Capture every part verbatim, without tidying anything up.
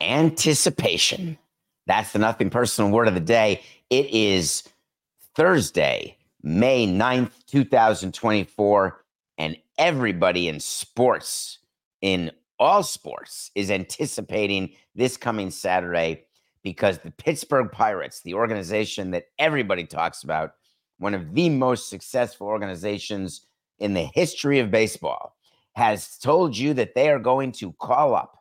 Anticipation. That's the Nothing Personal word of the day. It is Thursday, May ninth, twenty twenty-four, and everybody in sports, in all sports, is anticipating this coming Saturday because the Pittsburgh Pirates, the organization that everybody talks about, one of the most successful organizations in the history of baseball, has told you that they are going to call up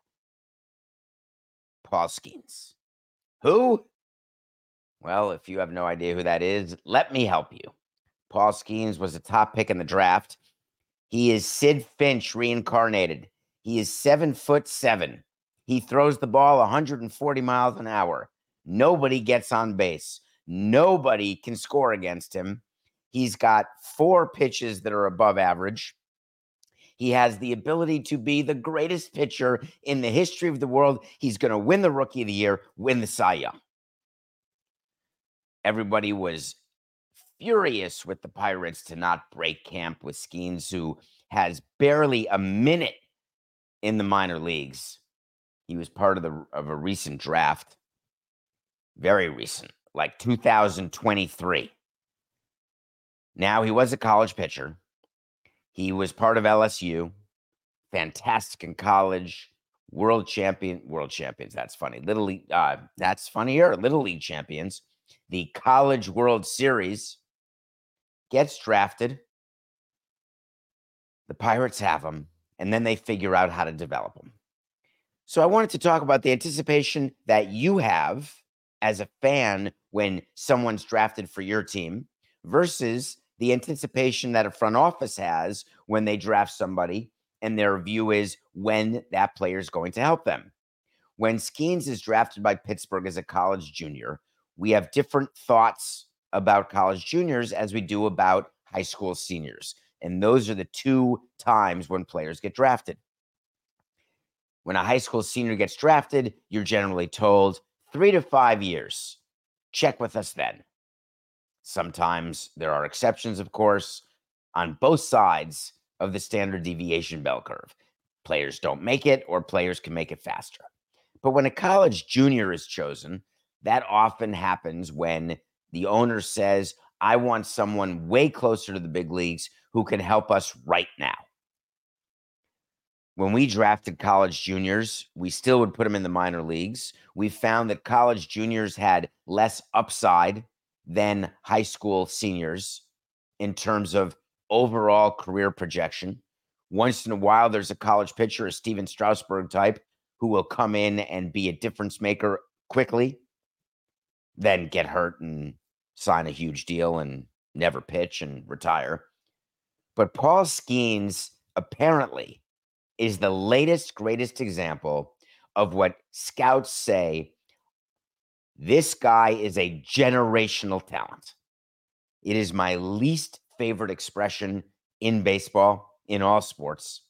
Paul Skenes. Who? Well, if you have no idea who that is, let me help you. Paul Skenes was a top pick in the draft. He is Sid Finch reincarnated. He is seven foot seven. He throws the ball one hundred forty miles an hour. Nobody gets on base. Nobody can score against him. He's got four pitches that are above average. He has the ability to be the greatest pitcher in the history of the world. He's going to win the Rookie of the Year, win the Cy Young. Everybody was furious with the Pirates to not break camp with Skenes, who has barely a minute in the minor leagues. He was part of the of a recent draft, very recent, like two thousand twenty-three. Now, he was a college pitcher. He was part of L S U, fantastic in college, world champion, world champions. That's funny. Little League, uh, that's funnier. Little League champions, the College World Series. Gets drafted. The Pirates have him, and then they figure out how to develop him. So I wanted to talk about the anticipation that you have as a fan when someone's drafted for your team versus the anticipation that a front office has when they draft somebody and their view is when that player is going to help them. When Skenes is drafted by Pittsburgh as a college junior, we have different thoughts about college juniors as we do about high school seniors. And those are the two times when players get drafted. When a high school senior gets drafted, you're generally told three to five years. Check with us then. Sometimes there are exceptions, of course, on both sides of the standard deviation bell curve. Players don't make it, or players can make it faster. But when a college junior is chosen, that often happens when the owner says, I want someone way closer to the big leagues who can help us right now. When we drafted college juniors, we still would put them in the minor leagues. We found that college juniors had less upside than high school seniors in terms of overall career projection. Once in a while, there's a college pitcher, a Steven Strasburg type, who will come in and be a difference maker quickly, then get hurt and sign a huge deal and never pitch and retire. But Paul Skenes apparently is the latest, greatest example of what scouts say. This guy is a generational talent. It is my least favorite expression in baseball, in all sports,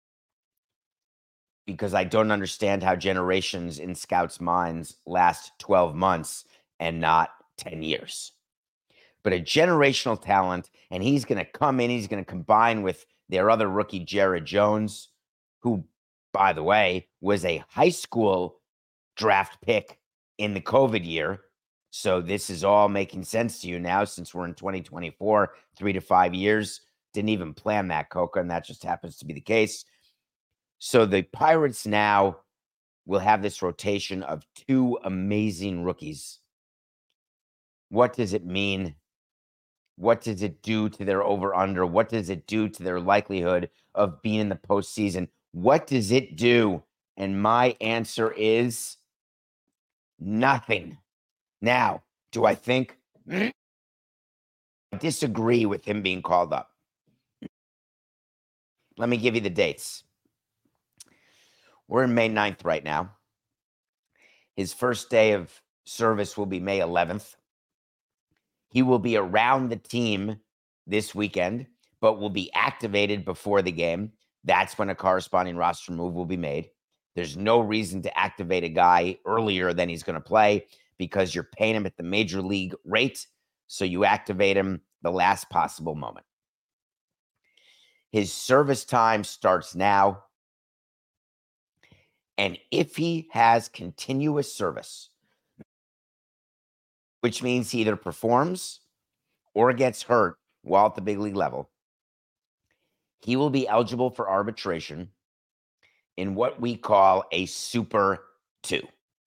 because I don't understand how generations in scouts' minds last twelve months and not ten years. But a generational talent, and he's going to come in, he's going to combine with their other rookie, Jared Jones, who, by the way, was a high school draft pick in the COVID year. So this is all making sense to you now since we're in twenty twenty-four, three to five years. Didn't even plan that, Coca, and that just happens to be the case. So the Pirates now will have this rotation of two amazing rookies. What does it mean? What does it do to their over-under? What does it do to their likelihood of being in the postseason? What does it do? And my answer is nothing. Now, do I think I disagree with him being called up? Let me give you the dates. We're in May ninth right now. His first day of service will be May eleventh. He will be around the team this weekend, but will be activated before the game. That's when a corresponding roster move will be made. There's no reason to activate a guy earlier than he's going to play because you're paying him at the major league rate. So you activate him the last possible moment. His service time starts now. And if he has continuous service, which means he either performs or gets hurt while at the big league level, he will be eligible for arbitration in what we call a Super two.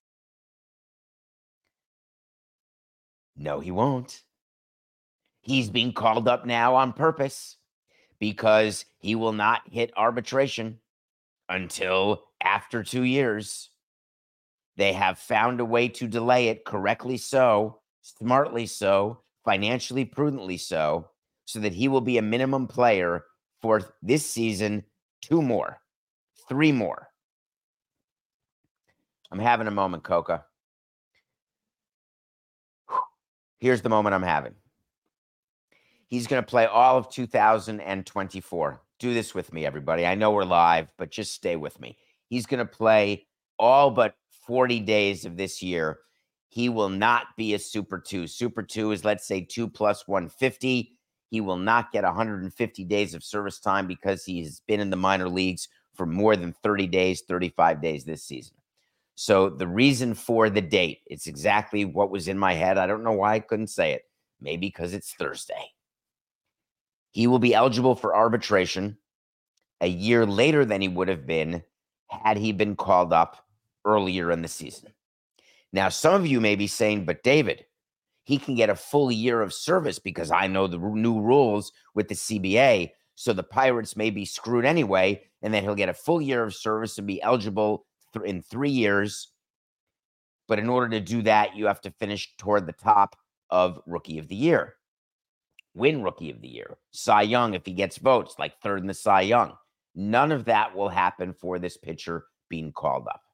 No, he won't. He's being called up now on purpose because he will not hit arbitration until after two years. They have found a way to delay it, correctly so, smartly so, financially prudently so, so that he will be a minimum player for this season, two more, three more. I'm having a moment, Coca. Here's the moment I'm having. He's going to play all of two thousand twenty-four. Do this with me, everybody. I know we're live, but just stay with me. He's going to play all but forty days of this year. He will not be a Super two. Super two is, let's say, two plus one hundred fifty. He will not get one hundred fifty days of service time because he's been in the minor leagues for more than thirty days, thirty-five days this season. So the reason for the date, it's exactly what was in my head. I don't know why I couldn't say it. Maybe because it's Thursday. He will be eligible for arbitration a year later than he would have been had he been called up earlier in the season. Now, some of you may be saying, but David, he can get a full year of service because I know the new rules with the C B A. So the Pirates may be screwed anyway, and then he'll get a full year of service and be eligible th- in three years. But in order to do that, you have to finish toward the top of Rookie of the Year. Win Rookie of the Year, Cy Young if he gets votes, like third in the Cy Young. None of that will happen for this pitcher being called up,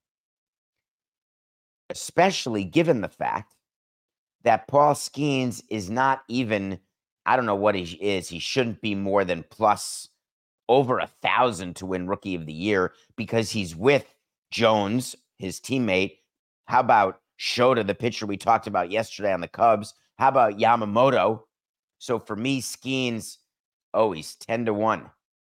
especially given the fact that Paul Skeens is not even, I don't know what he is. He shouldn't be more than plus over a thousand to win Rookie of the Year because he's with Jones, his teammate. How about Shota, the pitcher we talked about yesterday on the Cubs? How about Yamamoto? So for me, Skeens, oh, he's ten to one.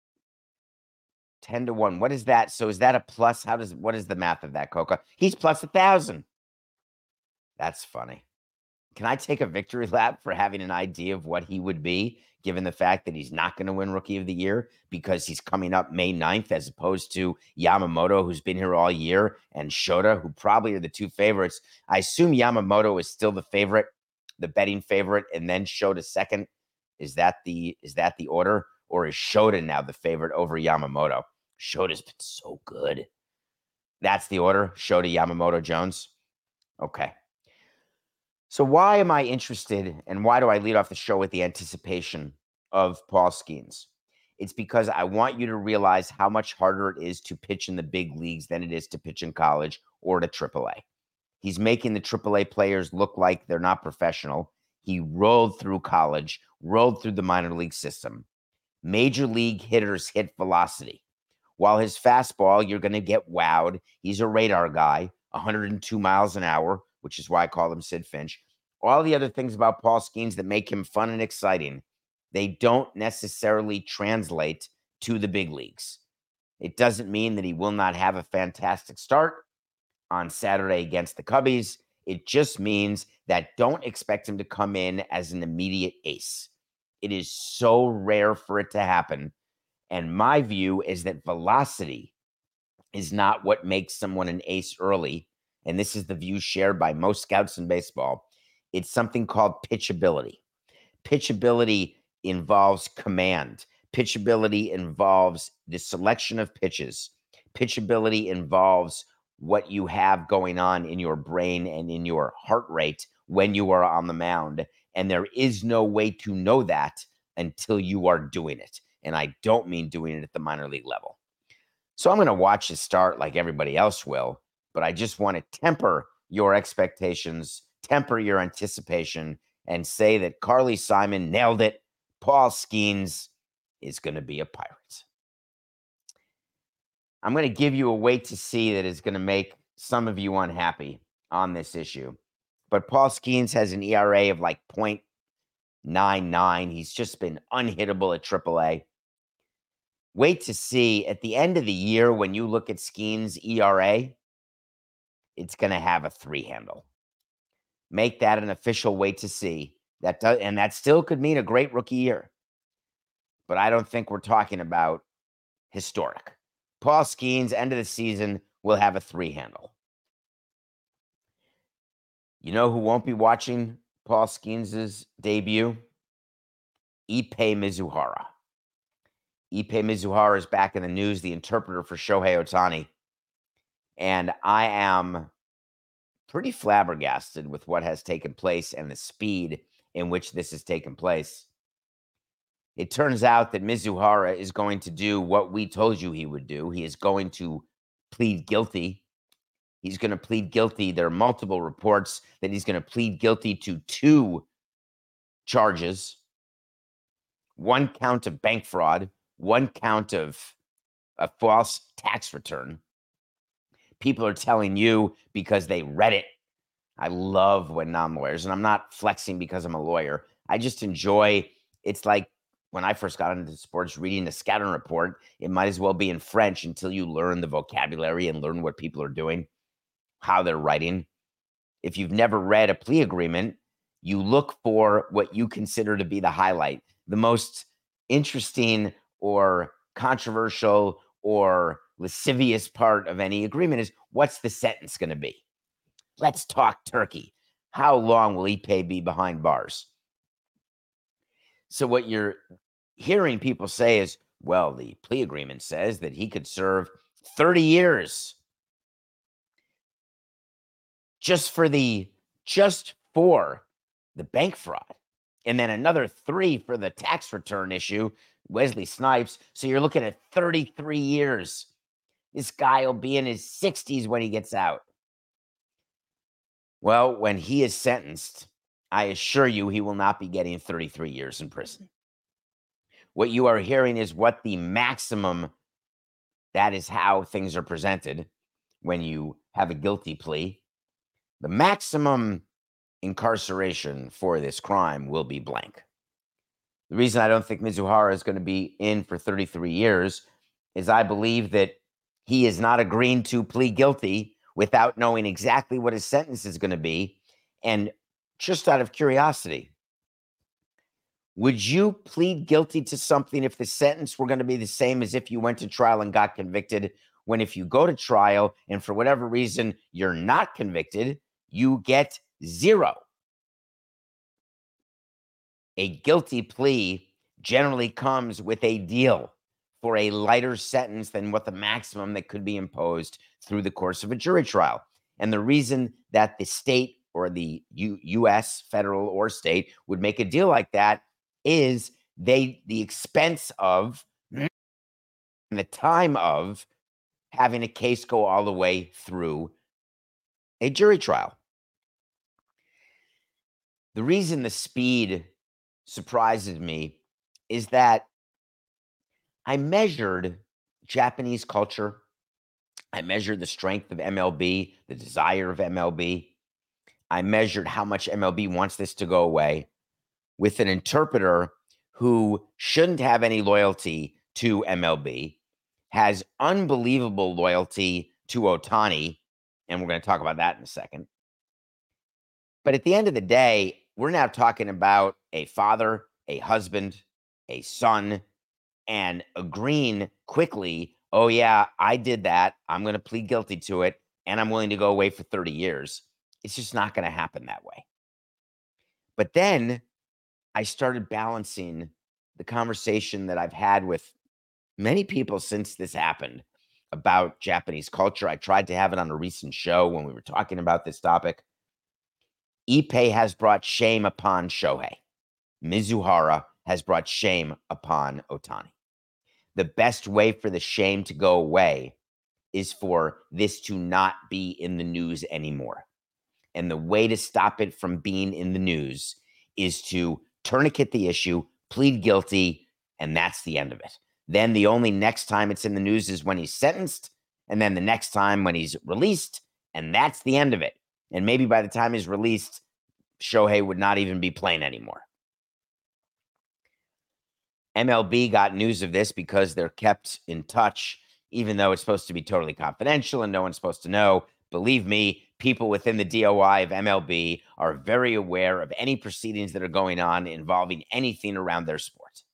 ten to one. What is that? So is that a plus? How does, what is the math of that, Coca? He's plus a thousand. That's funny. Can I take a victory lap for having an idea of what he would be, given the fact that he's not going to win Rookie of the Year because he's coming up May ninth, as opposed to Yamamoto, who's been here all year, and Shota, who probably are the two favorites. I assume Yamamoto is still the favorite, the betting favorite, and then Shota second. Is that the is that the order, or is Shota now the favorite over Yamamoto? Shota's been so good. That's the order. Shota, Yamamoto, Jones. Okay. So why am I interested, and why do I lead off the show with the anticipation of Paul Skeens? It's because I want you to realize how much harder it is to pitch in the big leagues than it is to pitch in college or to triple A. He's making the triple A players look like they're not professional. He rolled through college, rolled through the minor league system. Major league hitters hit velocity. While his fastball, you're going to get wowed. He's a radar guy, one hundred two miles an hour, which is why I call him Sid Finch. All the other things about Paul Skeens that make him fun and exciting, they don't necessarily translate to the big leagues. It doesn't mean that he will not have a fantastic start on Saturday against the Cubbies. It just means that don't expect him to come in as an immediate ace. It is so rare for it to happen. And my view is that velocity is not what makes someone an ace early. And this is the view shared by most scouts in baseball. It's something called pitchability. Pitchability involves command. Pitchability involves the selection of pitches. Pitchability involves what you have going on in your brain and in your heart rate when you are on the mound. And there is no way to know that until you are doing it. And I don't mean doing it at the minor league level. So I'm going to watch it start like everybody else will, but I just want to temper your expectations, temper your anticipation, and say that Carly Simon nailed it. Paul Skeens is going to be a Pirate. I'm going to give you a wait to see that is going to make some of you unhappy on this issue. But Paul Skeens has an E R A of like point nine nine. He's just been unhittable at triple A. Wait to see at the end of the year when you look at Skeens' E R A, it's going to have a three handle. Make that an official wait to see. That does, and that still could mean a great rookie year. But I don't think we're talking about historic. Paul Skeens, end of the season, will have a three handle. You know who won't be watching Paul Skeens' debut? Ippei Mizuhara. Ippei Mizuhara is back in the news, the interpreter for Shohei Ohtani. And I am pretty flabbergasted with what has taken place and the speed in which this has taken place. It turns out that Mizuhara is going to do what we told you he would do. He is going to plead guilty. He's going to plead guilty. There are multiple reports that he's going to plead guilty to two charges. One count of bank fraud, one count of a false tax return. People are telling you because they read it. I love when non-lawyers, and I'm not flexing because I'm a lawyer. I just enjoy, it's like when I first got into sports, reading the scouting report, it might as well be in French until you learn the vocabulary and learn what people are doing, how they're writing. If you've never read a plea agreement, you look for what you consider to be the highlight, the most interesting or controversial or lascivious part of any agreement is what's the sentence going to be? Let's talk turkey. How long will Ippei be behind bars? So what you're hearing people say is, well, the plea agreement says that he could serve thirty years just for the just for the bank fraud, and then another three for the tax return issue, Wesley Snipes. So you're looking at thirty-three years. This guy will be in his sixties when he gets out. Well, when he is sentenced, I assure you he will not be getting thirty-three years in prison. What you are hearing is what the maximum, that is how things are presented when you have a guilty plea. The maximum incarceration for this crime will be blank. The reason I don't think Mizuhara is going to be in for thirty-three years is I believe that he is not agreeing to plead guilty without knowing exactly what his sentence is going to be. And just out of curiosity, would you plead guilty to something if the sentence were going to be the same as if you went to trial and got convicted? When if you go to trial and for whatever reason you're not convicted, you get zero. A guilty plea generally comes with a deal for a lighter sentence than what the maximum that could be imposed through the course of a jury trial. And the reason that the state or the U- U.S., federal or state, would make a deal like that is they the expense of and the time of having a case go all the way through a jury trial. The reason the speed surprises me is that I measured Japanese culture. I measured the strength of M L B, the desire of M L B. I measured how much M L B wants this to go away with an interpreter who shouldn't have any loyalty to M L B, has unbelievable loyalty to Ohtani, and we're going to talk about that in a second. But at the end of the day, we're now talking about a father, a husband, a son, and agreeing quickly, oh, yeah, I did that. I'm going to plead guilty to it, and I'm willing to go away for thirty years. It's just not going to happen that way. But then I started balancing the conversation that I've had with many people since this happened about Japanese culture. I tried to have it on a recent show when we were talking about this topic. Ippei has brought shame upon Shohei. Mizuhara has brought shame upon Ohtani. The best way for the shame to go away is for this to not be in the news anymore. And the way to stop it from being in the news is to tourniquet the issue, plead guilty, and that's the end of it. Then the only next time it's in the news is when he's sentenced, and then the next time when he's released, and that's the end of it. And maybe by the time he's released, Shohei would not even be playing anymore. M L B got news of this because they're kept in touch, even though it's supposed to be totally confidential and no one's supposed to know. Believe me, people within the D O I of M L B are very aware of any proceedings that are going on involving anything around their sport.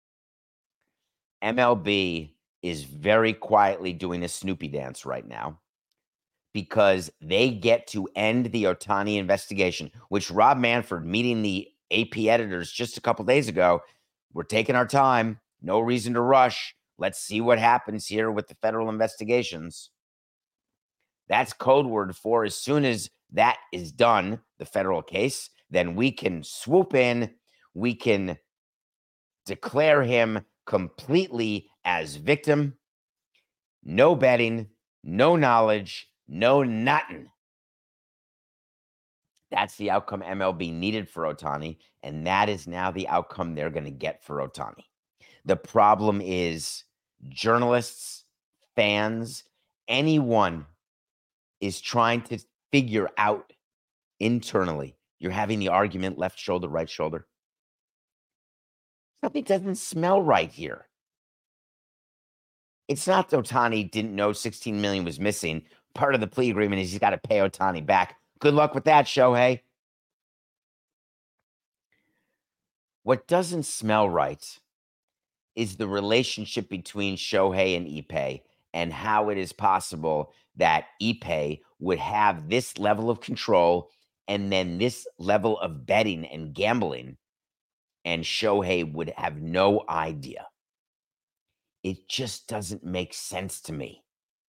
M L B is very quietly doing a Snoopy dance right now because they get to end the Ohtani investigation, which Rob Manfred, meeting the A P editors just a couple days ago, we're taking our time. No reason to rush. Let's see what happens here with the federal investigations. That's code word for as soon as that is done, the federal case, then we can swoop in. We can declare him completely as victim. No betting, no knowledge, no nothing. That's the outcome M L B needed for Ohtani, and that is now the outcome they're going to get for Ohtani. The problem is journalists, fans, anyone is trying to figure out internally. You're having the argument left shoulder, right shoulder. Something doesn't smell right here. It's not that Ohtani didn't know sixteen million dollars was missing. Part of the plea agreement is he's got to pay Ohtani back. Good luck with that, Shohei. What doesn't smell right is the relationship between Shohei and Ippei and how it is possible that Ippei would have this level of control and then this level of betting and gambling, and Shohei would have no idea. It just doesn't make sense to me.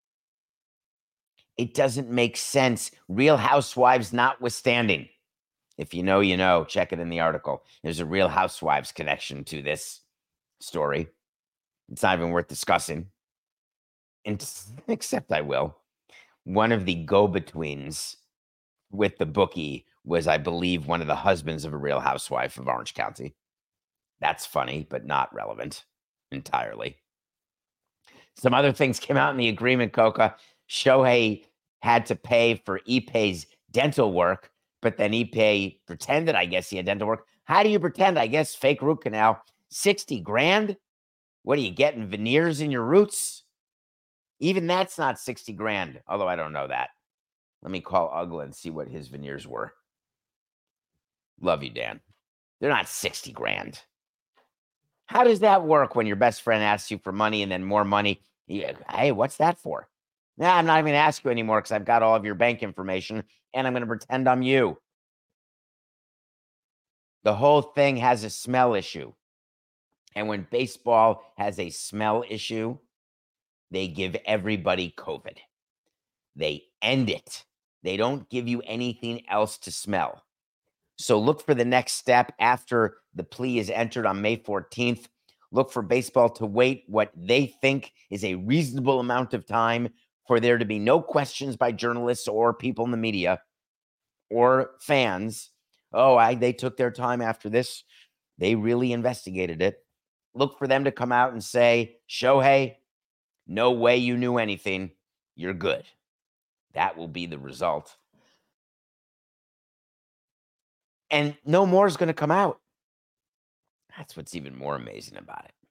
It doesn't make sense. Real Housewives notwithstanding. If you know, you know. Check it in the article. There's a Real Housewives connection to this story. It's not even worth discussing. And, except I will. One of the go-betweens with the bookie was, I believe, one of the husbands of a Real Housewife of Orange County. That's funny, but not relevant entirely. Some other things came out in the agreement, Coca. Shohei had to pay for Ippei's dental work, but then Ippei pretended, I guess, he had dental work. How do you pretend? I guess fake root canal. sixty grand? What are you getting, veneers in your roots? Even that's not sixty grand, although I don't know that. Let me call Ugla and see what his veneers were. Love you, Dan. They're not sixty grand. How does that work when your best friend asks you for money and then more money? You, hey, what's that for? Nah, I'm not even going to ask you anymore because I've got all of your bank information and I'm going to pretend I'm you. The whole thing has a smell issue. And when baseball has a smell issue, they give everybody COVID. They end it. They don't give you anything else to smell. So look for the next step after the plea is entered on May fourteenth. Look for baseball to wait what they think is a reasonable amount of time for there to be no questions by journalists or people in the media or fans. Oh, I, they took their time after this. They really investigated it. Look for them to come out and say, Shohei, no way you knew anything. You're good. That will be the result. And no more is going to come out. That's what's even more amazing about it.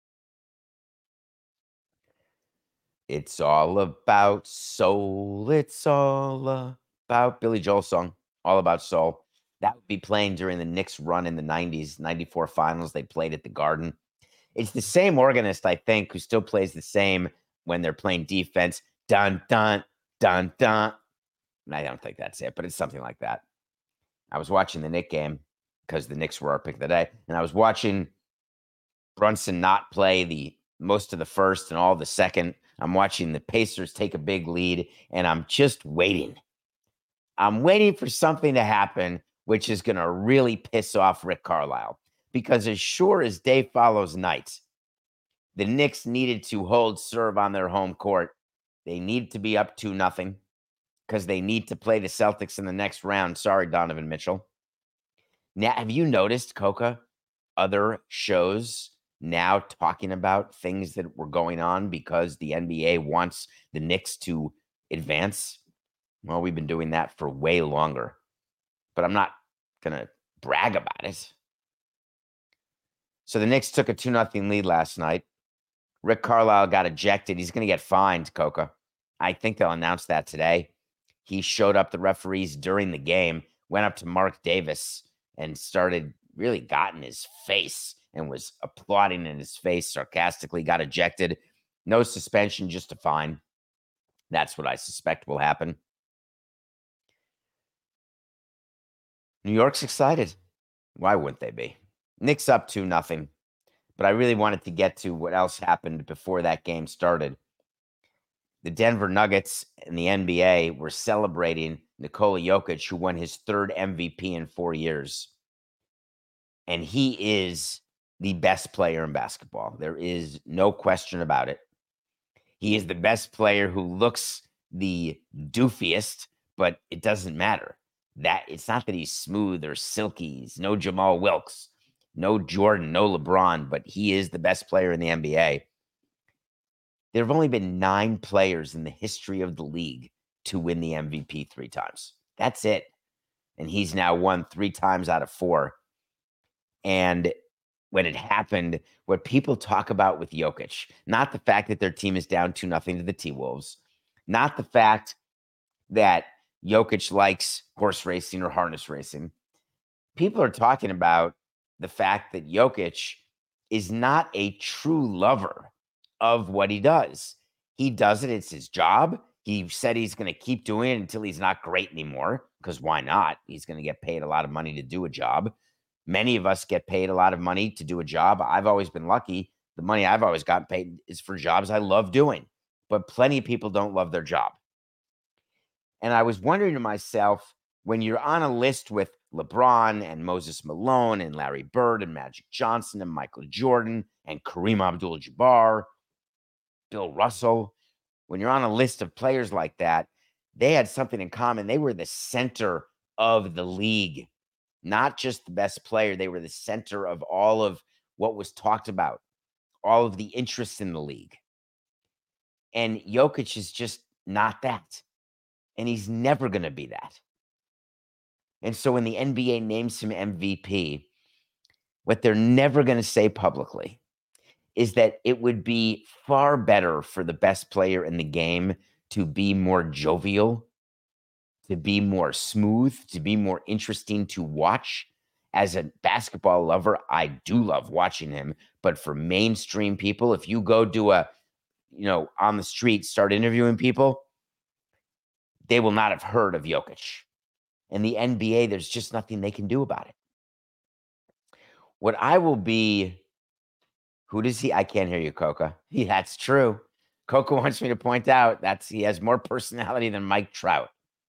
It's all about soul. It's all about Billy Joel song. All about soul. That would be playing during the Knicks run in the nineties, ninety-four finals. They played at the Garden. It's the same organist, I think, who still plays the same when they're playing defense. Dun, dun, dun, dun. And I don't think that's it, but it's something like that. I was watching the Knicks game because the Knicks were our pick of the day. And I was watching Brunson not play the most of the first and all the second. I'm watching the Pacers take a big lead, and I'm just waiting. I'm waiting for something to happen, which is going to really piss off Rick Carlisle. Because as sure as day follows night, the Knicks needed to hold serve on their home court. They need to be up two nothing because they need to play the Celtics in the next round. Sorry, Donovan Mitchell. Now, have you noticed, Coca, other shows now talking about things that were going on because the N B A wants the Knicks to advance? Well, we've been doing that for way longer, but I'm not going to brag about it. So the Knicks took a two nothing lead last night. Rick Carlisle got ejected. He's going to get fined, Coca. I think they'll announce that today. He showed up the referees during the game, went up to Mark Davis and started really got in his face and was applauding in his face sarcastically, got ejected. No suspension, just a fine. That's what I suspect will happen. New York's excited. Why wouldn't they be? Knicks up two nothing. But I really wanted to get to what else happened before that game started. The Denver Nuggets in the N B A were celebrating Nikola Jokic, who won his third M V P in four years. And he is the best player in basketball. There is no question about it. He is the best player who looks the doofiest, but it doesn't matter. That it's not that he's smooth or silky. He's no Jamal Wilkes, no Jordan, no LeBron, but he is the best player in the N B A. There have only been nine players in the history of the league to win the M V P three times. That's it. And he's now won three times out of four. And when it happened, what people talk about with Jokic, not the fact that their team is down two nothing to the T-Wolves, not the fact that Jokic likes horse racing or harness racing. People are talking about the fact that Jokic is not a true lover of what he does. He does it. It's his job. He said he's going to keep doing it until he's not great anymore, because why not? He's going to get paid a lot of money to do a job. Many of us get paid a lot of money to do a job. I've always been lucky. The money I've always gotten paid is for jobs I love doing, but plenty of people don't love their job. And I was wondering to myself, when you're on a list with LeBron and Moses Malone and Larry Bird and Magic Johnson and Michael Jordan and Kareem Abdul-Jabbar, Bill Russell, when you're on a list of players like that, they had something in common. They were the center of the league, not just the best player. They were the center of all of what was talked about, all of the interest in the league. And Jokic is just not that. And he's never going to be that. And so when the N B A names him M V P, what they're never going to say publicly is that it would be far better for the best player in the game to be more jovial, to be more smooth, to be more interesting to watch. As a basketball lover, I do love watching him. But for mainstream people, if you go do a, you know, on the street, start interviewing people, they will not have heard of Jokic. In the N B A, there's just nothing they can do about it. What I will be, who does he? I can't hear you, Coca. Yeah, that's true. Coca wants me to point out that's he has more personality than Mike Trout.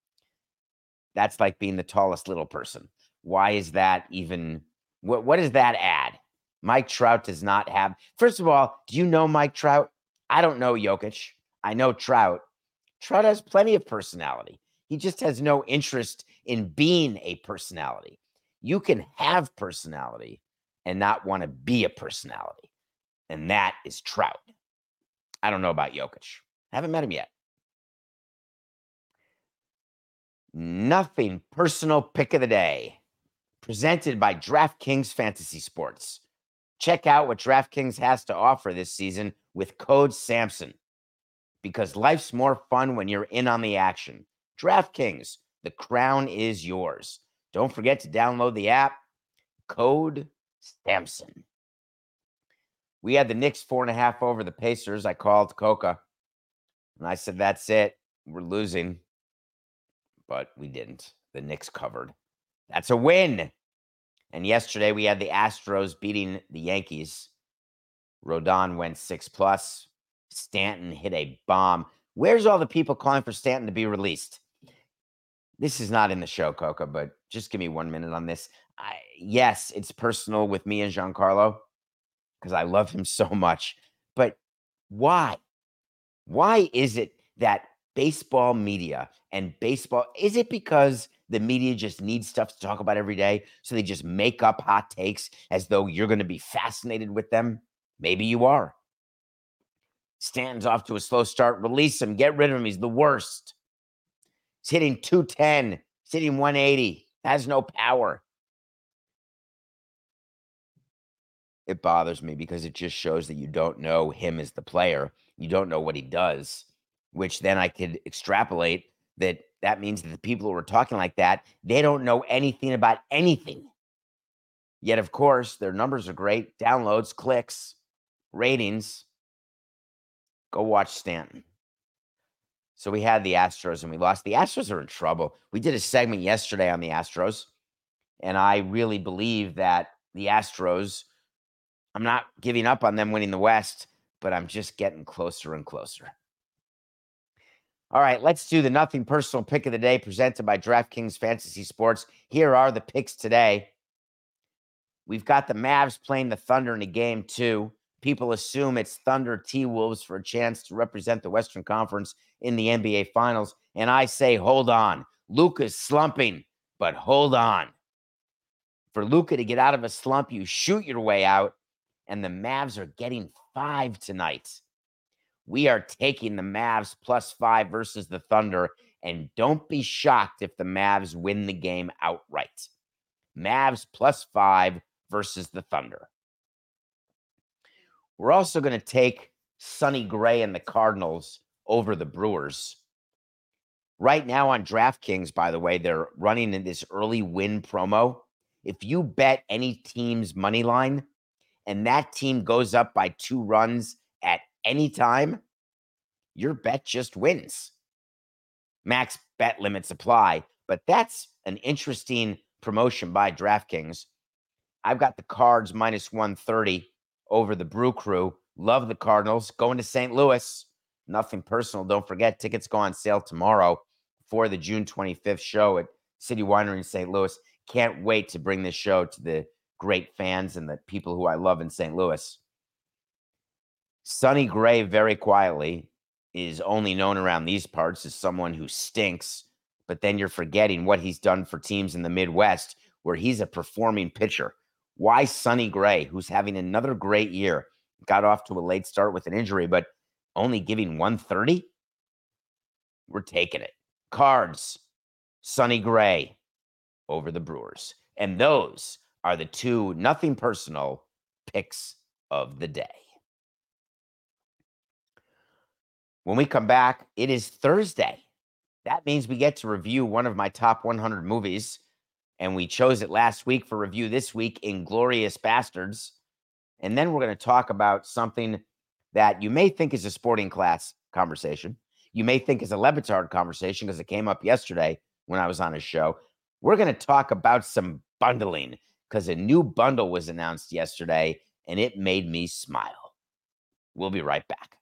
That's like being the tallest little person. Why is that even? What, what does that add? Mike Trout does not have. First of all, do you know Mike Trout? I don't know Jokic. I know Trout. Trout has plenty of personality. He just has no interest in being a personality. You can have personality and not want to be a personality. And that is Trout. I don't know about Jokic. I haven't met him yet. Nothing personal pick of the day. Presented by DraftKings Fantasy Sports. Check out what DraftKings has to offer this season with code Samson. Because life's more fun when you're in on the action. DraftKings, the crown is yours. Don't forget to download the app. Code Samson. We had the Knicks four and a half over the Pacers. I called Coca. And I said, that's it. We're losing. But we didn't. The Knicks covered. That's a win. And yesterday we had the Astros beating the Yankees. Rodon went six plus. Stanton hit a bomb. Where's all the people calling for Stanton to be released? This is not in the show, Coca, but just give me one minute on this. I, yes, it's personal with me and Giancarlo because I love him so much. But why? Why is it that baseball media and baseball, is it because the media just needs stuff to talk about every day, so they just make up hot takes as though you're going to be fascinated with them? Maybe you are. Stanton's off to a slow start. Release him. Get rid of him. He's the worst. He's hitting two ten. He's hitting one eighty. Has no power. It bothers me because it just shows that you don't know him as the player. You don't know what he does, which then I could extrapolate that that means that the people who are talking like that, they don't know anything about anything. Yet, of course, their numbers are great. Downloads, clicks, ratings. Go watch Stanton. So we had the Astros and we lost. The Astros are in trouble. We did a segment yesterday on the Astros, and I really believe that the Astros, I'm not giving up on them winning the West, but I'm just getting closer and closer. All right, let's do the Nothing Personal Pick of the Day presented by DraftKings Fantasy Sports. Here are the picks today. We've got the Mavs playing the Thunder in a game two. People assume it's Thunder T-Wolves for a chance to represent the Western Conference in the N B A Finals. And I say, hold on. Luka's slumping, but hold on. For Luka to get out of a slump, you shoot your way out. And the Mavs are getting five tonight. We are taking the Mavs plus five versus the Thunder. And don't be shocked if the Mavs win the game outright. Mavs plus five versus the Thunder. We're also going to take Sonny Gray and the Cardinals over the Brewers. Right now on DraftKings, by the way, they're running in this early win promo. If you bet any team's money line and that team goes up by two runs at any time, your bet just wins. Max bet limits apply, but that's an interesting promotion by DraftKings. I've got the Cards minus one thirty over the Brew Crew. Love the Cardinals. Going to Saint Louis. Nothing personal. Don't forget, tickets go on sale tomorrow for the June twenty-fifth show at City Winery in Saint Louis. Can't wait to bring this show to the great fans and the people who I love in Saint Louis. Sonny Gray, very quietly, is only known around these parts as someone who stinks, but then you're forgetting what he's done for teams in the Midwest where he's a performing pitcher. Why Sonny Gray, who's having another great year, got off to a late start with an injury, but only giving one thirty? We're taking it. Cards, Sonny Gray over the Brewers. And those are the two Nothing Personal picks of the day. When we come back, it is Thursday. That means we get to review one of my top one hundred movies, and we chose it last week for review this week, Inglourious Basterds. And then we're going to talk about something that you may think is a sporting class conversation. You may think is a Le Batard conversation because it came up yesterday when I was on his show. We're going to talk about some bundling because a new bundle was announced yesterday, and it made me smile. We'll be right back.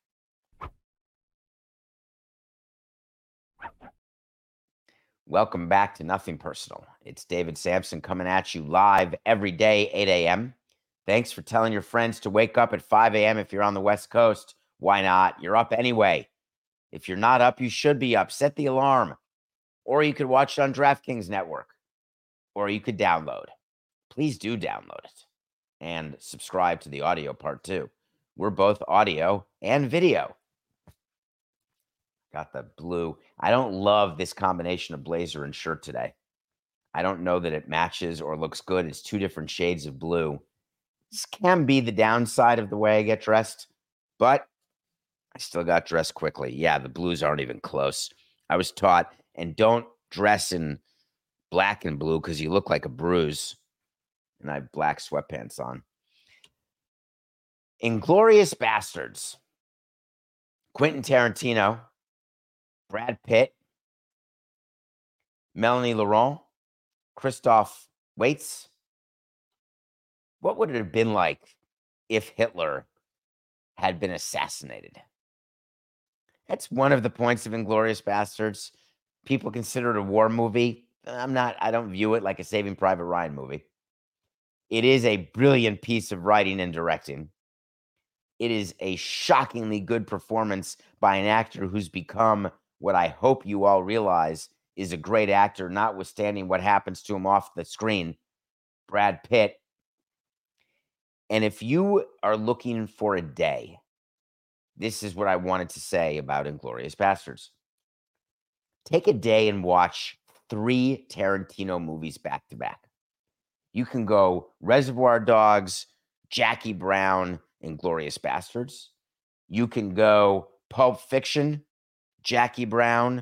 Welcome back to Nothing Personal. It's David Sampson coming at you live every day, eight a.m. Thanks for telling your friends to wake up at five a.m. if you're on the West Coast. Why not? You're up anyway. If you're not up, you should be up. Set the alarm. Or you could watch it on DraftKings Network. Or you could download. Please do download it. And subscribe to the audio part too. We're both audio and video. Got the blue. I don't love this combination of blazer and shirt today. I don't know that it matches or looks good. It's two different shades of blue. This can be the downside of the way I get dressed, but I still got dressed quickly. Yeah, the blues aren't even close. I was taught, and don't dress in black and blue because you look like a bruise. And I have black sweatpants on. Inglourious Basterds. Quentin Tarantino. Brad Pitt, Melanie Laurent, Christoph Waltz. What would it have been like if Hitler had been assassinated? That's one of the points of Inglourious Basterds. People consider it a war movie. I'm not, I don't view it like a Saving Private Ryan movie. It is a brilliant piece of writing and directing. It is a shockingly good performance by an actor who's become what I hope you all realize is a great actor, notwithstanding what happens to him off the screen, Brad Pitt. And if you are looking for a day, this is what I wanted to say about Inglourious Basterds. Take a day and watch three Tarantino movies back to back. You can go Reservoir Dogs, Jackie Brown, Inglourious Basterds. You can go Pulp Fiction, Jackie Brown,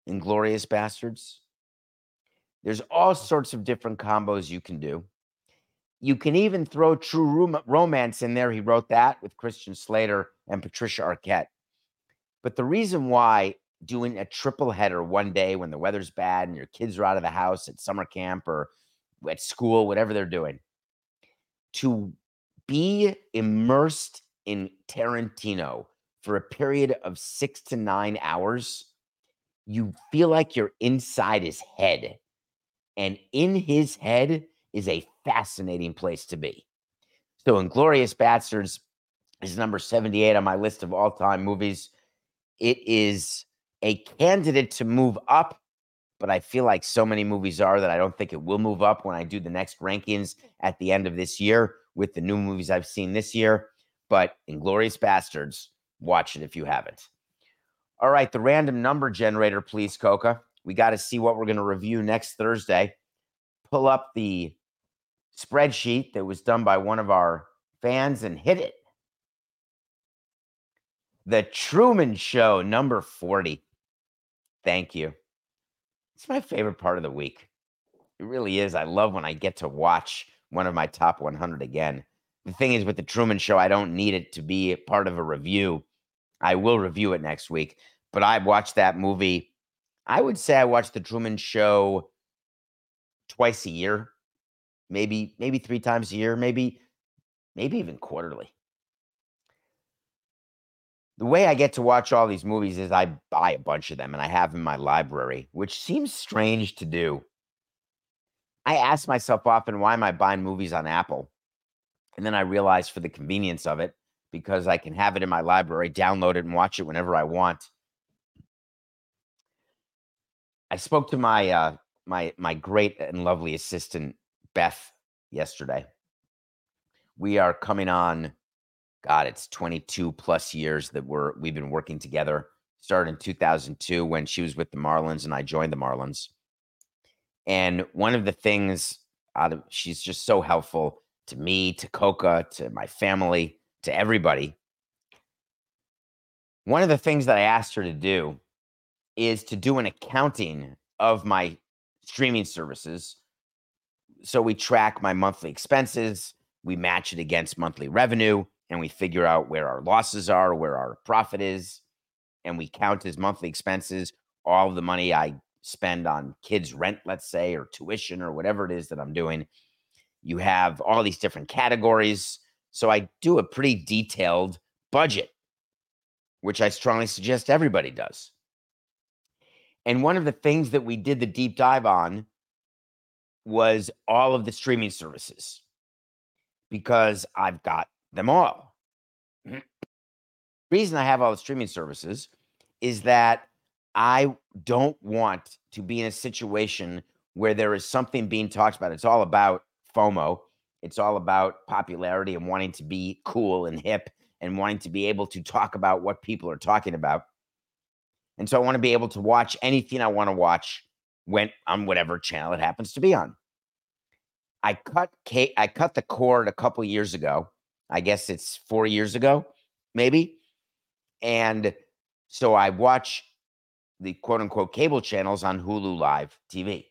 Inglourious Bastards. There's all sorts of different combos you can do. You can even throw True Rom- Romance in there. He wrote that with Christian Slater and Patricia Arquette. But the reason why doing a triple header one day when the weather's bad and your kids are out of the house at summer camp or at school, whatever they're doing, to be immersed in Tarantino for a period of six to nine hours, you feel like you're inside his head. And in his head is a fascinating place to be. So Inglourious Bastards is number seventy-eight on my list of all-time movies. It is a candidate to move up, but I feel like so many movies are that I don't think it will move up when I do the next rankings at the end of this year with the new movies I've seen this year. But Inglourious Bastards, watch it if you haven't. All right, the random number generator, please, Coca. We got to see what we're going to review next Thursday. Pull up the spreadsheet that was done by one of our fans and hit it. The Truman Show, number forty. Thank you. It's my favorite part of the week. It really is. I love when I get to watch one of my top one hundred again. The thing is, with the Truman Show, I don't need it to be a part of a review. I will review it next week, but I watched that movie. I would say I watched the Truman Show twice a year, maybe maybe three times a year, maybe maybe even quarterly. The way I get to watch all these movies is I buy a bunch of them and I have in my library, which seems strange to do. I ask myself often, why am I buying movies on Apple? And then I realize for the convenience of it, because I can have it in my library, download it, and watch it whenever I want. I spoke to my uh, my my great and lovely assistant, Beth, yesterday. We are coming on, God, it's twenty-two plus years that we're we've been working together. Started in two thousand two when she was with the Marlins and I joined the Marlins. And one of the things out of she's just so helpful to me, to Coca, to my family, to everybody. One of the things that I asked her to do is to do an accounting of my streaming services. So we track my monthly expenses, we match it against monthly revenue, and we figure out where our losses are, where our profit is, and we count as monthly expenses all of the money I spend on kids' rent, let's say, or tuition, or whatever it is that I'm doing. You have all these different categories. So I do a pretty detailed budget, which I strongly suggest everybody does. And one of the things that we did the deep dive on was all of the streaming services, because I've got them all. The reason I have all the streaming services is that I don't want to be in a situation where there is something being talked about. It's all about FOMO. It's all about popularity and wanting to be cool and hip and wanting to be able to talk about what people are talking about. And so I want to be able to watch anything I want to watch when on whatever channel it happens to be on. I cut K- I cut the cord a couple years ago. I guess it's four years ago, maybe. And so I watch the quote unquote cable channels on Hulu Live T V.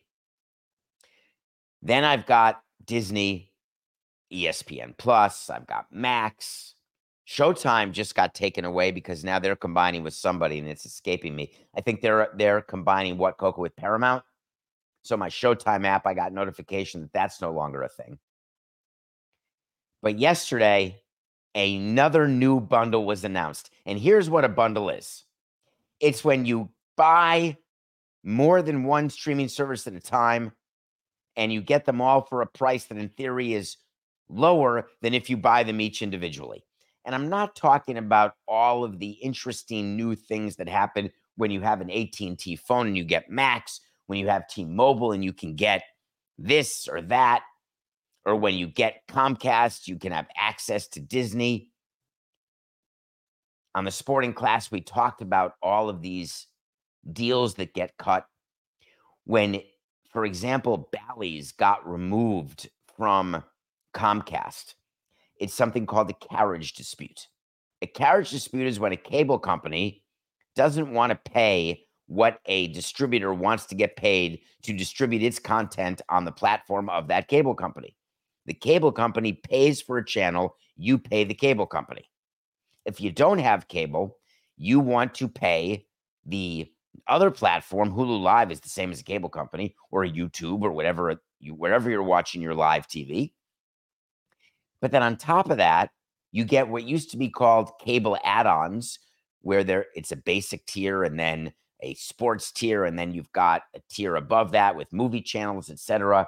Then I've got Disney, E S P N Plus, I've got Max. Showtime just got taken away because now they're combining with somebody and it's escaping me. I think they're they're combining what, Coca, with Paramount. So my Showtime app, I got notification that that's no longer a thing. But yesterday, another new bundle was announced. And here's what a bundle is. It's when you buy more than one streaming service at a time and you get them all for a price that in theory is lower than if you buy them each individually. And I'm not talking about all of the interesting new things that happen when you have an A T and T phone and you get Max, when you have T-Mobile and you can get this or that, or when you get Comcast, you can have access to Disney. On the Sporting Class, we talked about all of these deals that get cut. When, for example, Bally's got removed from Comcast, it's something called a carriage dispute. A carriage dispute is when a cable company doesn't want to pay what a distributor wants to get paid to distribute its content on the platform of that cable company. The cable company pays for a channel, you pay the cable company. If you don't have cable, you want to pay the other platform. Hulu Live is the same as a cable company, or YouTube, or whatever you wherever you're watching your live T V. But then on top of that, you get what used to be called cable add-ons, where there it's a basic tier and then a sports tier, and then you've got a tier above that with movie channels, et cetera.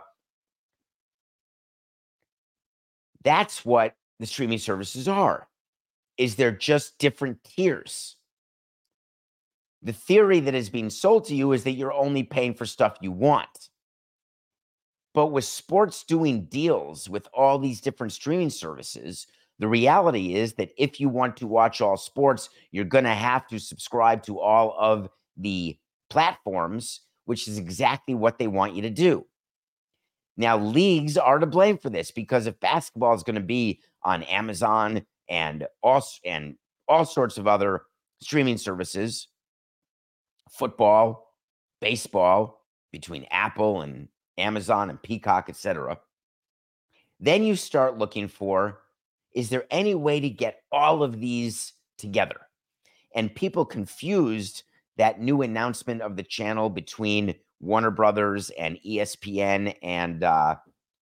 That's what the streaming services are, is they're just different tiers. The theory that is being sold to you is that you're only paying for stuff you want. But with sports doing deals with all these different streaming services, the reality is that if you want to watch all sports, you're going to have to subscribe to all of the platforms, which is exactly what they want you to do. Now, leagues are to blame for this, because if basketball is going to be on Amazon and all, and all sorts of other streaming services, football, baseball, between Apple and Amazon and Peacock, et cetera, then you start looking for, is there any way to get all of these together? And people confused that new announcement of the channel between Warner Brothers and E S P N and uh,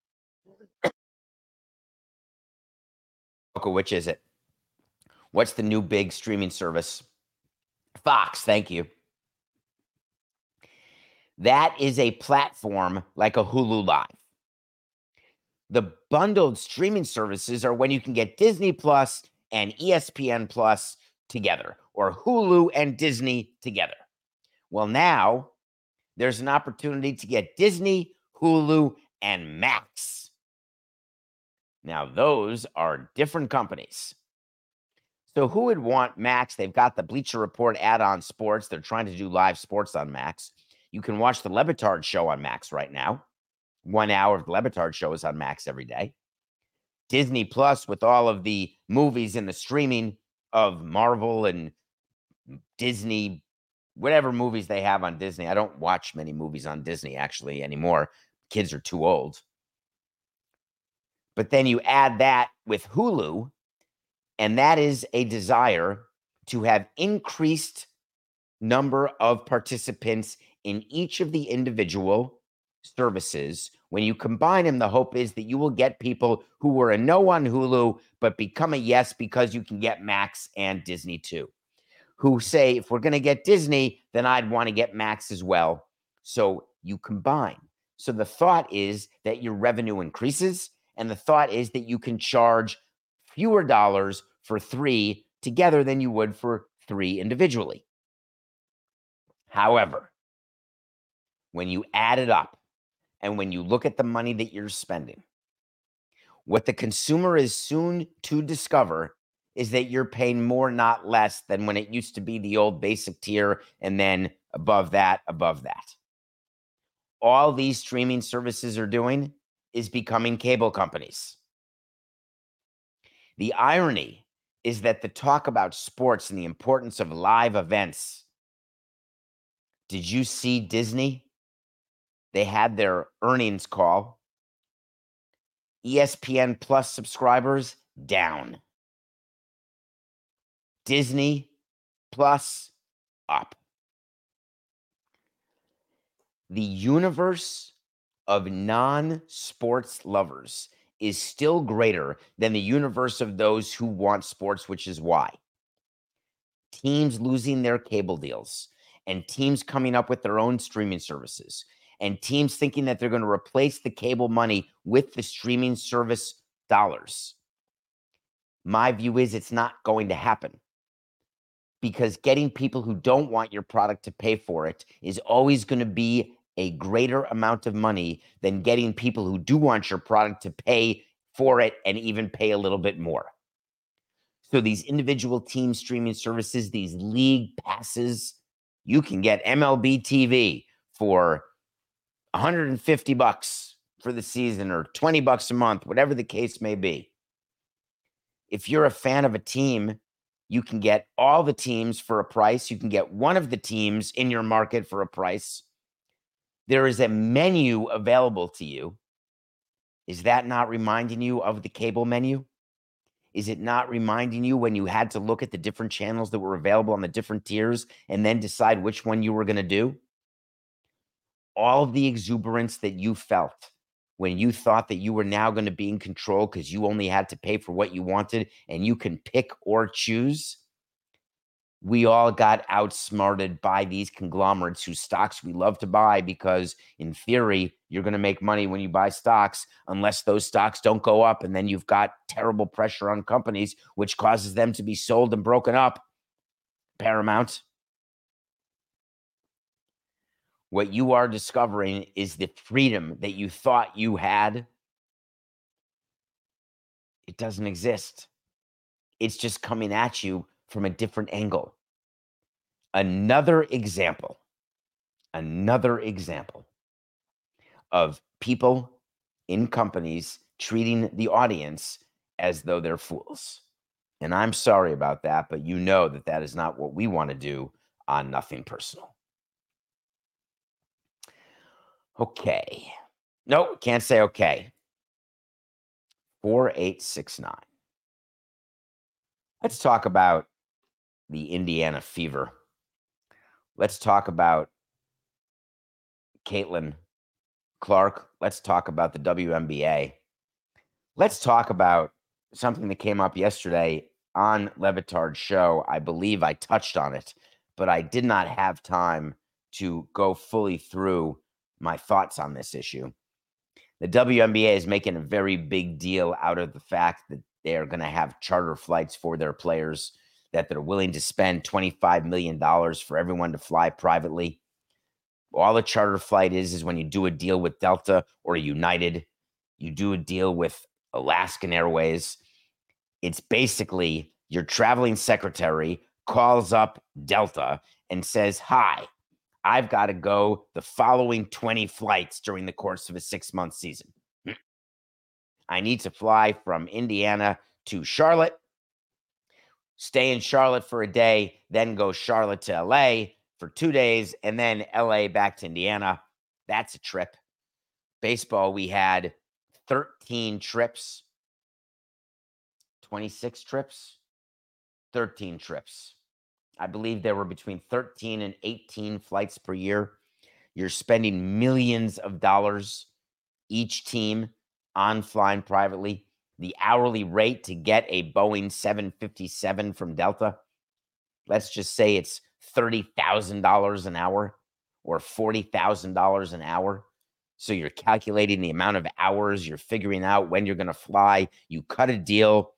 which is it? What's the new big streaming service? Fox, thank you. That is a platform like a Hulu Live. The bundled streaming services are when you can get Disney Plus and E S P N Plus together, or Hulu and Disney together. Well, now there's an opportunity to get Disney, Hulu, and Max. Now, those are different companies. So who would want Max? They've got the Bleacher Report add-on sports. They're trying to do live sports on Max. You can watch the Le Batard show on Max right now. One hour of the Le Batard show is on Max every day. Disney Plus, with all of the movies and the streaming of Marvel and Disney, whatever movies they have on Disney. I don't watch many movies on Disney actually anymore. Kids are too old. But then you add that with Hulu, and that is a desire to have increased number of participants in each of the individual services. When you combine them, the hope is that you will get people who were a no on Hulu, but become a yes because you can get Max and Disney too, who say, if we're going to get Disney, then I'd want to get Max as well. So you combine. So the thought is that your revenue increases, and the thought is that you can charge fewer dollars for three together than you would for three individually. However, when you add it up and when you look at the money that you're spending, what the consumer is soon to discover is that you're paying more, not less, than when it used to be the old basic tier, and then above that, above that. All these streaming services are doing is becoming cable companies. The irony is that the talk about sports and the importance of live events. Did you see Disney? They had their earnings call. E S P N Plus subscribers down. Disney Plus up. The universe of non-sports lovers is still greater than the universe of those who want sports, which is why teams losing their cable deals and teams coming up with their own streaming services and teams thinking that they're going to replace the cable money with the streaming service dollars. My view is it's not going to happen, because getting people who don't want your product to pay for it is always going to be a greater amount of money than getting people who do want your product to pay for it and even pay a little bit more. So these individual team streaming services, these league passes, you can get M L B T V for one hundred fifty bucks for the season, or twenty bucks a month, whatever the case may be. If you're a fan of a team You can get all the teams for a price. You can get one of the teams in your market for a price. There is a menu available to you. Is that not reminding you of the cable menu? Is it not reminding you when you had to look at the different channels that were available on the different tiers and then decide which one you were going to do? All of the exuberance that you felt when you thought that you were now going to be in control because you only had to pay for what you wanted and you can pick or choose. We all got outsmarted by these conglomerates whose stocks we love to buy because, in theory, you're going to make money when you buy stocks unless those stocks don't go up, and then you've got terrible pressure on companies, which causes them to be sold and broken up. Paramount. What you are discovering is the freedom that you thought you had. It doesn't exist. It's just coming at you from a different angle. Another example, another example of people in companies treating the audience as though they're fools. And I'm sorry about that, but you know that that is not what we want to do on Nothing Personal. Okay. No, can't say okay. four eight six nine. Let's talk about the Indiana Fever. Let's talk about Caitlin Clark. Let's talk about the W N B A. Let's talk about something that came up yesterday on Le Batard's show. I believe I touched on it, but I did not have time to go fully through my thoughts on this issue. The W N B A is making a very big deal out of the fact that they are going to have charter flights for their players, that they're willing to spend twenty-five million dollars for everyone to fly privately. All a charter flight is, is when you do a deal with Delta or United, you do a deal with Alaskan Airways. It's basically your traveling secretary calls up Delta and says, hi, I've got to go the following twenty flights during the course of a six-month season. I need to fly from Indiana to Charlotte, stay in Charlotte for a day, then go Charlotte to L A for two days, and then L A back to Indiana. That's a trip. Baseball, we had thirteen trips, twenty-six trips, thirteen trips. I believe there were between thirteen and eighteen flights per year. You're spending millions of dollars each team on flying privately. The hourly rate to get a Boeing seven fifty-seven from Delta, let's just say it's thirty thousand dollars an hour or forty thousand dollars an hour. So you're calculating the amount of hours, you're figuring out when you're going to fly, you cut a deal,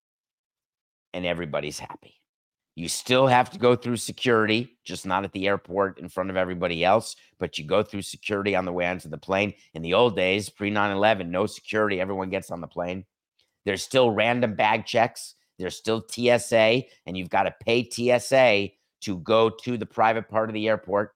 and everybody's happy. You still have to go through security, just not at the airport in front of everybody else, but you go through security on the way onto the plane. In the old days, pre nine eleven, no security, everyone gets on the plane. There's still random bag checks. There's still T S A, and you've got to pay T S A to go to the private part of the airport,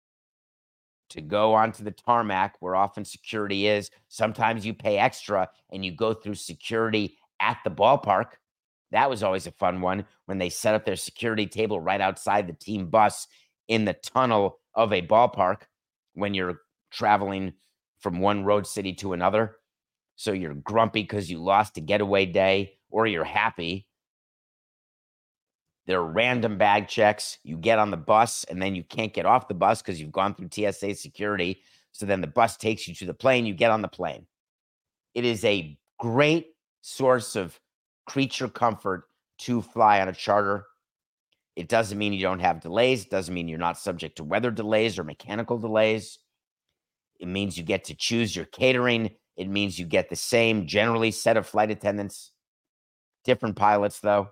to go onto the tarmac where often security is. Sometimes you pay extra and you go through security at the ballpark. That was always a fun one when they set up their security table right outside the team bus in the tunnel of a ballpark when you're traveling from one road city to another. So you're grumpy because you lost a getaway day, or you're happy. There are random bag checks. You get on the bus and then you can't get off the bus because you've gone through T S A security. So then the bus takes you to the plane. You get on the plane. It is a great source of creature comfort to fly on a charter. It doesn't mean you don't have delays. It doesn't mean you're not subject to weather delays or mechanical delays. It means you get to choose your catering. It means you get the same generally set of flight attendants, different pilots though.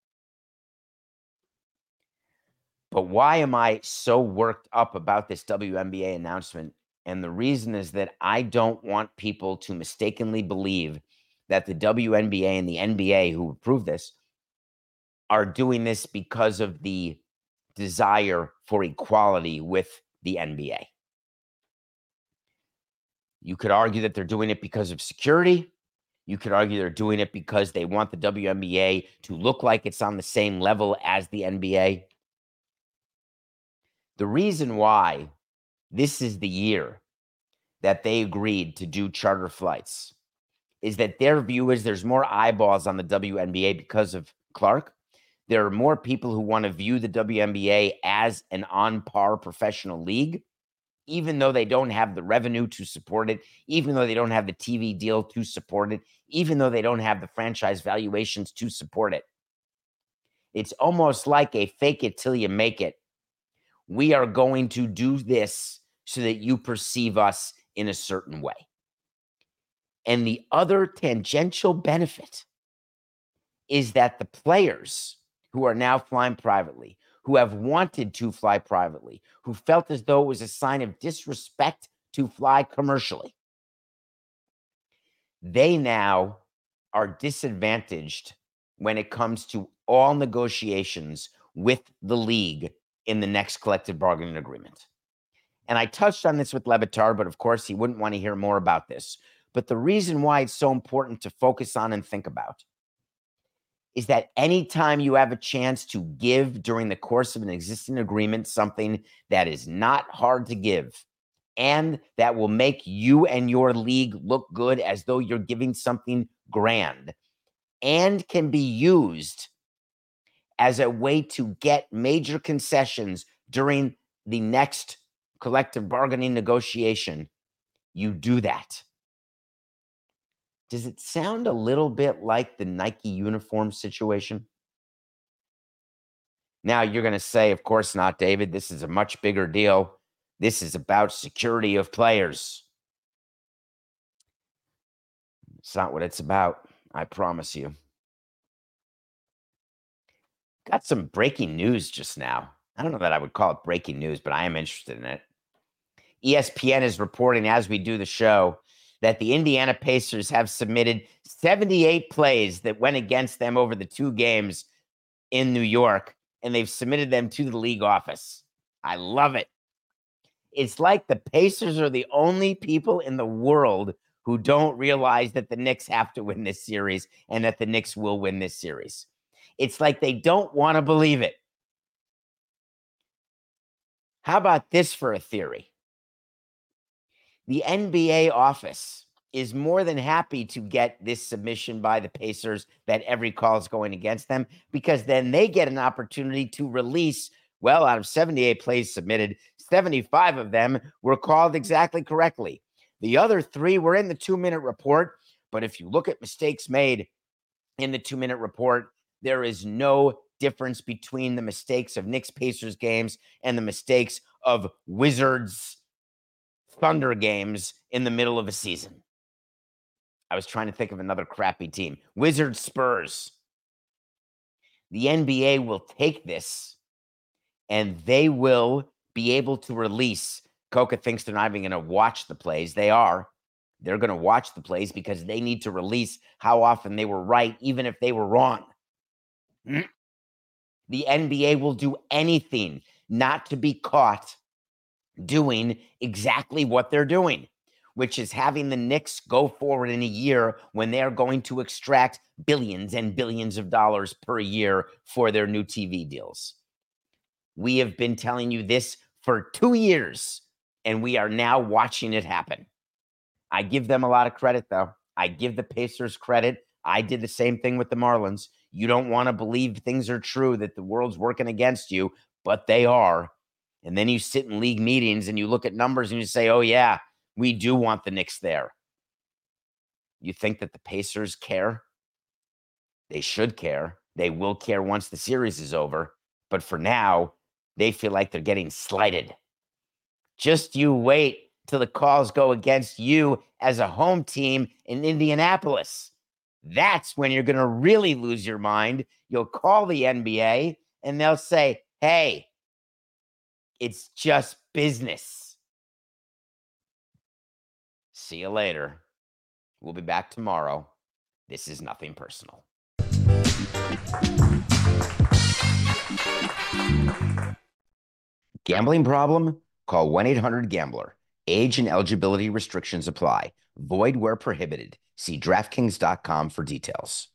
But why am I so worked up about this W N B A announcement? And the reason is that I don't want people to mistakenly believe that the W N B A and the N B A, who approved this, are doing this because of the desire for equality with the N B A. You could argue that they're doing it because of security. You could argue they're doing it because they want the W N B A to look like it's on the same level as the N B A. The reason why this is the year that they agreed to do charter flights is that their view is there's more eyeballs on the W N B A because of Clark. There are more people who want to view the W N B A as an on-par professional league, even though they don't have the revenue to support it, even though they don't have the T V deal to support it, even though they don't have the franchise valuations to support it. It's almost like a fake it till you make it. We are going to do this so that you perceive us in a certain way. And the other tangential benefit is that the players who are now flying privately, who have wanted to fly privately, who felt as though it was a sign of disrespect to fly commercially, they now are disadvantaged when it comes to all negotiations with the league in the next collective bargaining agreement. And I touched on this with Le Batard, but of course he wouldn't want to hear more about this. But the reason why it's so important to focus on and think about is that anytime you have a chance to give during the course of an existing agreement something that is not hard to give and that will make you and your league look good as though you're giving something grand and can be used as a way to get major concessions during the next collective bargaining negotiation, you do that. Does it sound a little bit like the Nike uniform situation? Now, you're going to say, of course not, David. This is a much bigger deal. This is about security of players. It's not what it's about, I promise you. Got some breaking news just now. I don't know that I would call it breaking news, but I am interested in it. E S P N is reporting as we do the show that the Indiana Pacers have submitted seventy-eight plays that went against them over the two games in New York, and they've submitted them to the league office. I love it. It's like the Pacers are the only people in the world who don't realize that the Knicks have to win this series and that the Knicks will win this series. It's like they don't want to believe it. How about this for a theory? The N B A office is more than happy to get this submission by the Pacers that every call is going against them, because then they get an opportunity to release, well, out of seventy-eight plays submitted, seventy-five of them were called exactly correctly. The other three were in the two-minute report, but if you look at mistakes made in the two-minute report, there is no difference between the mistakes of Knicks Pacers games and the mistakes of Wizards Thunder games in the middle of a season. I was trying to think of another crappy team. Wizards Spurs. The N B A will take this and they will be able to release. Coca thinks they're not even going to watch the plays. They are. They're going to watch the plays because they need to release how often they were right, even if they were wrong. The N B A will do anything not to be caught doing exactly what they're doing, which is having the Knicks go forward in a year when they're going to extract billions and billions of dollars per year for their new T V deals. We have been telling you this for two years, and we are now watching it happen. I give them a lot of credit, though. I give the Pacers credit. I did the same thing with the Marlins. You don't want to believe things are true, that the world's working against you, but they are. And then you sit in league meetings and you look at numbers and you say, oh, yeah, we do want the Knicks there. You think that the Pacers care? They should care. They will care once the series is over. But for now, they feel like they're getting slighted. Just you wait till the calls go against you as a home team in Indianapolis. That's when you're going to really lose your mind. You'll call the N B A and they'll say, hey, it's just business. See you later. We'll be back tomorrow. This is nothing personal. Gambling problem? Call one eight hundred gambler. Age and eligibility restrictions apply. Void where prohibited. See DraftKings dot com for details.